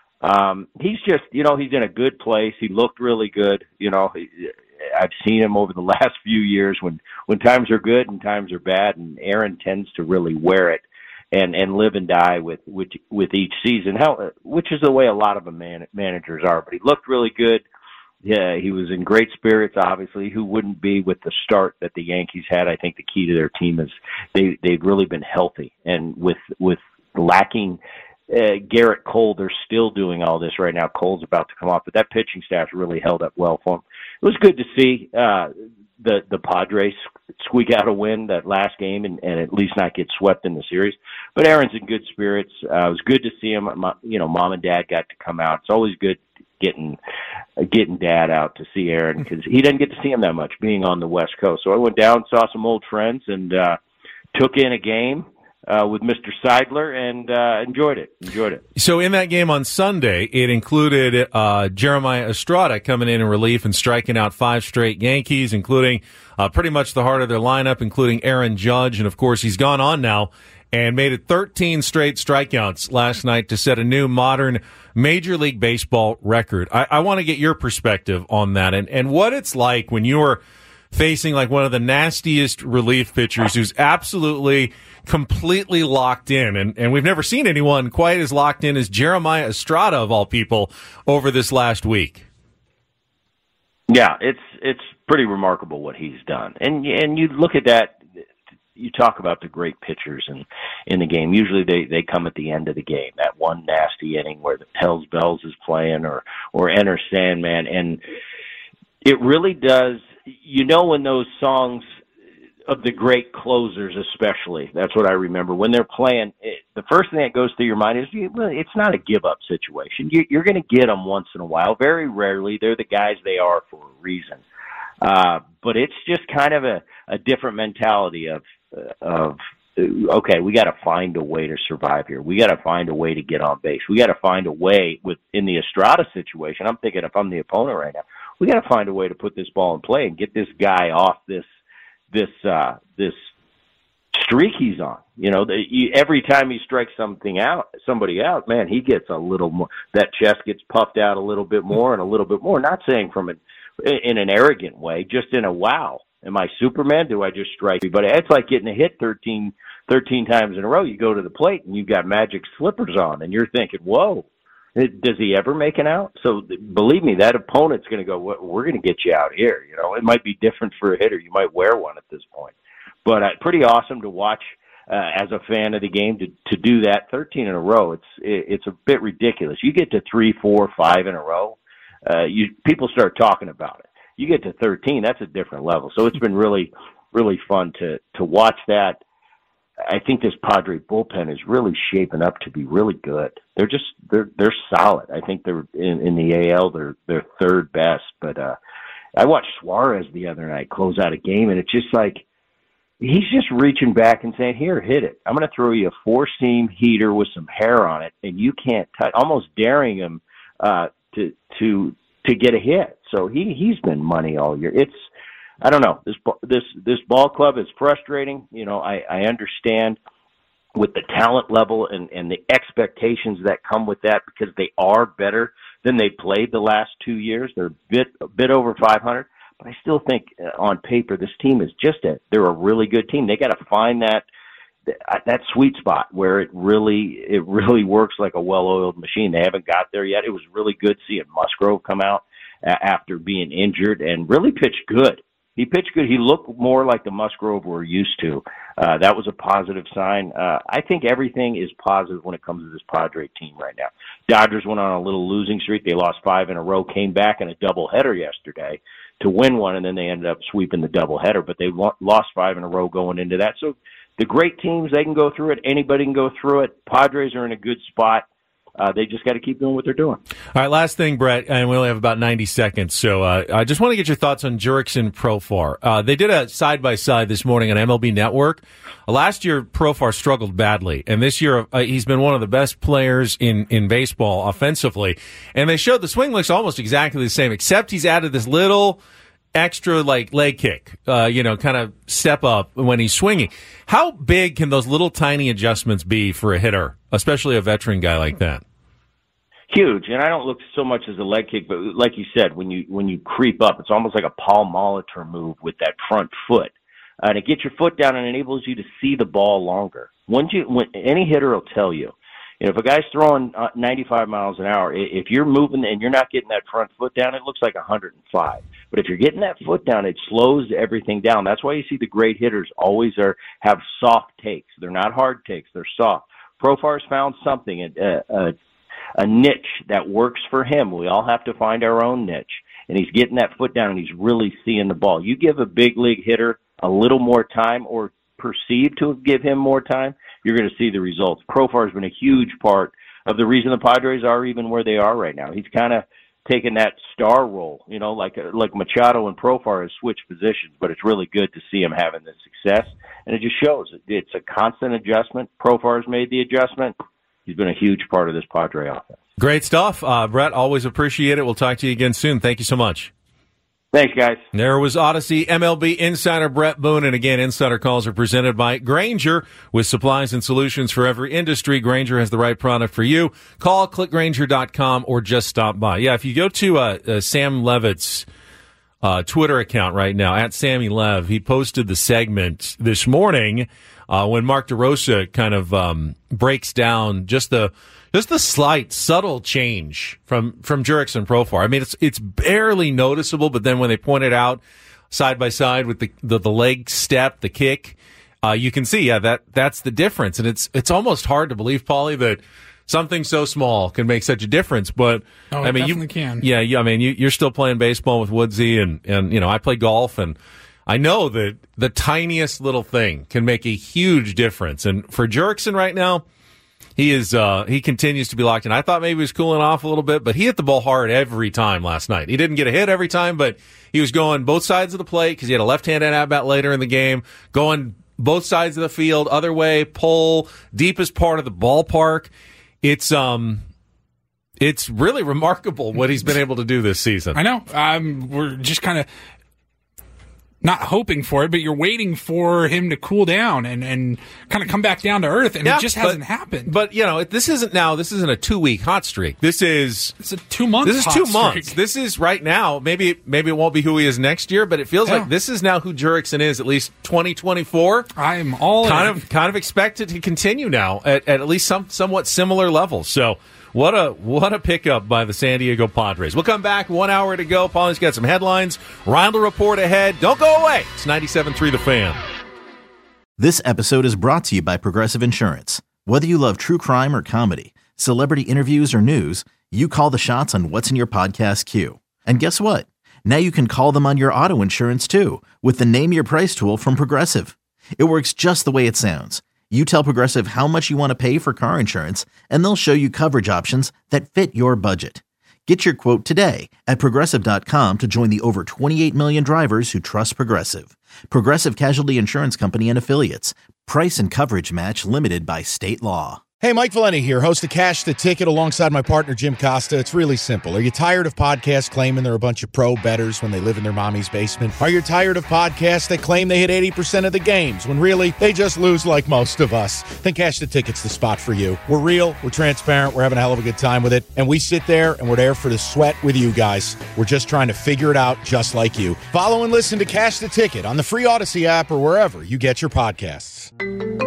Um, he's just, you know, he's in a good place. He looked really good. You know, he, I've seen him over the last few years when, when times are good and times are bad, and Aaron tends to really wear it and, and live and die with, with, with each season, how, which is the way a lot of man, managers are. But he looked really good. Yeah, he was in great spirits, obviously. Who wouldn't be with the start that the Yankees had? I think the key to their team is they, they've really been healthy. And with, with lacking uh, Garrett Cole, they're still doing all this right now. Cole's about to come off, but that pitching staff really held up well for him. It was good to see uh, the the Padres squeak out a win that last game and, and at least not get swept in the series. But Aaron's in good spirits. Uh, it was good to see him. My, you know, Mom and Dad got to come out. It's always good getting uh, getting Dad out to see Aaron because he doesn't get to see him that much being on the West Coast. So I went down, saw some old friends, and uh, took in a game uh, with Mister Seidler and uh, enjoyed it. Enjoyed it. So in that game on Sunday, it included uh, Jeremiah Estrada coming in in relief and striking out five straight Yankees, including uh, pretty much the heart of their lineup, including Aaron Judge. And, of course, he's gone on now and made it thirteen straight strikeouts last night to set a new modern Major League Baseball record. I, I want to get your perspective on that and, and what it's like when you're facing like one of the nastiest relief pitchers who's absolutely completely locked in. And, and we've never seen anyone quite as locked in as Jeremiah Estrada, of all people, over this last week. Yeah, it's it's pretty remarkable what he's done. And and you look at that, you talk about the great pitchers in, in the game. Usually they, they come at the end of the game, that one nasty inning where the Hells Bells is playing or, or Enter Sandman. And it really does, you know, when those songs of the great closers especially, that's what I remember. When they're playing, it, the first thing that goes through your mind is, well, it's not a give-up situation. You, you're going to get them once in a while. Very rarely. They're the guys they are for a reason. Uh, but it's just kind of a, a different mentality of, of, okay, we got to find a way to survive here. We got to find a way to get on base. We got to find a way with, in the Estrada situation, I'm thinking if I'm the opponent right now, we got to find a way to put this ball in play and get this guy off this, this, uh, this streak he's on. You know, the, you, every time he strikes something out, somebody out, man, he gets a little more, that chest gets puffed out a little bit more and a little bit more, not saying from an, in an arrogant way, just in a wow. Am I Superman? Do I just strike you? But it's like getting a hit thirteen, thirteen times in a row. You go to the plate and you've got magic slippers on and you're thinking, whoa, does he ever make an out? So believe me, that opponent's going to go, we're going to get you out here. You know, it might be different for a hitter. You might wear one at this point, but uh, pretty awesome to watch uh, as a fan of the game to, to do that thirteen in a row. It's, it, it's a bit ridiculous. You get to three, four, five in a row. Uh, you, people start talking about it. You get to thirteen, that's a different level. So it's been really, really fun to, to watch that. I think this Padre bullpen is really shaping up to be really good. They're just, they're, they're solid. I think they're in, in the A L, they're, they're third best. But, uh, I watched Suarez the other night close out a game and it's just like, he's just reaching back and saying, here, hit it. I'm going to throw you a four seam heater with some hair on it and you can't touch, almost daring him, uh, to, to, to get a hit. So he, he's been money all year. It's, I don't know. This this this ball club is frustrating. You know, I, I understand with the talent level and, and the expectations that come with that, because they are better than they played the last two years. They're a bit a bit over five hundred, but I still think uh, on paper this team is just a they're a really good team. They got to find that that sweet spot where it really it really works like a well-oiled machine. They haven't got there yet. It was really good seeing Musgrove come out uh, after being injured and really pitch good. He pitched good. He looked more like the Musgrove we're used to. Uh, that was a positive sign. Uh, I think everything is positive when it comes to this Padre team right now. Dodgers went on a little losing streak. They lost five in a row, came back in a doubleheader yesterday to win one, and then they ended up sweeping the doubleheader. But they lost five in a row going into that. So the great teams, they can go through it. Anybody can go through it. Padres are in a good spot. Uh, they just got to keep doing what they're doing. All right, last thing, Brett, and we only have about ninety seconds, so uh, I just want to get your thoughts on Jurickson Profar. Uh, they did a side-by-side this morning on M L B Network. Uh, last year, Profar struggled badly, and this year uh, he's been one of the best players in, in baseball offensively. And they showed the swing looks almost exactly the same, except he's added this little extra like leg kick, uh, you know, kind of step up when he's swinging. How big can those little tiny adjustments be for a hitter, especially a veteran guy like that? Huge, and I don't look so much as a leg kick, but like you said, when you when you creep up, it's almost like a Paul Molitor move with that front foot, uh, and it gets your foot down and enables you to see the ball longer. Once you, when any hitter will tell you, you know, if a guy's throwing uh, ninety-five miles an hour, if you're moving and you're not getting that front foot down, it looks like one hundred five. But if you're getting that foot down, it slows everything down. That's why you see the great hitters always are have soft takes. They're not hard takes; they're soft. Profar's found something. Uh, uh, a niche that works for him. We all have to find our own niche. And he's getting that foot down and he's really seeing the ball. You give a big league hitter a little more time or perceive to give him more time, you're going to see the results. Profar has been a huge part of the reason the Padres are even where they are right now. He's kind of taken that star role, you know, like like Machado and Profar has switched positions, but it's really good to see him having this success. And it just shows it's a constant adjustment. Profar's made the adjustment. He's been a huge part of this Padre offense. Great stuff. Uh, Brett, always appreciate it. We'll talk to you again soon. Thank you so much. Thanks, guys. There was Odyssey M L B insider Brett Boone. And again, insider calls are presented by Grainger. With supplies and solutions for every industry, Grainger has the right product for you. Call, click Grainger dot com, or just stop by. Yeah, if you go to uh, uh, Sam Levitt's uh, Twitter account right now, at Sammy Lev, he posted the segment this morning Uh, when Mark DeRosa kind of um, breaks down just the just the slight, subtle change from from Jurickson Profar. I mean, it's it's barely noticeable, but then when they point it out side by side with the the, the leg step, the kick, uh, you can see, yeah, that that's the difference. And it's it's almost hard to believe, Paulie, that something so small can make such a difference. But oh, I mean, definitely you can. Yeah, you, I mean, you, you're still playing baseball with Woodsy, and and you know, I play golf and. I know that the tiniest little thing can make a huge difference. And for Jurickson right now, he is uh, he continues to be locked in. I thought maybe he was cooling off a little bit, but he hit the ball hard every time last night. He didn't get a hit every time, but he was going both sides of the plate because he had a left-handed at-bat later in the game, going both sides of the field, other way, pull, deepest part of the ballpark. It's um, it's really remarkable what he's been able to do this season. I know. Um, we're just kind of not hoping for it, but you're waiting for him to cool down and, and kind of come back down to earth, and yeah, it just but, hasn't happened. But, you know, this isn't now, this isn't a two-week hot streak. This is... It's a two-month This is hot two streak. months. This is right now. Maybe maybe it won't be who he is next year, but it feels Yeah. like this is now who Jurickson is, at least twenty twenty-four. I'm all kind in. of kind of expected to continue now at, at at least some somewhat similar levels. So what a what a pickup by the San Diego Padres. We'll come back. One hour to go. Paulie's got some headlines. Rindle Report ahead. Don't go away. It's ninety-seven point three The Fan. This episode is brought to you by Progressive Insurance. Whether you love true crime or comedy, celebrity interviews or news, you call the shots on what's in your podcast queue. And guess what? Now you can call them on your auto insurance too with the Name Your Price tool from Progressive. It works just the way it sounds. You tell Progressive how much you want to pay for car insurance, and they'll show you coverage options that fit your budget. Get your quote today at Progressive dot com to join the over twenty-eight million drivers who trust Progressive. Progressive Casualty Insurance Company and Affiliates. Price and coverage match limited by state law. Hey, Mike Valenti here, host of Cash the Ticket alongside my partner, Jim Costa. It's really simple. Are you tired of podcasts claiming they're a bunch of pro bettors when they live in their mommy's basement? Are you tired of podcasts that claim they hit eighty percent of the games when really they just lose like most of us? Then Cash the Ticket's the spot for you. We're real, we're transparent, we're having a hell of a good time with it, and we sit there and we're there for the sweat with you guys. We're just trying to figure it out just like you. Follow and listen to Cash the Ticket on the free Odyssey app or wherever you get your podcasts.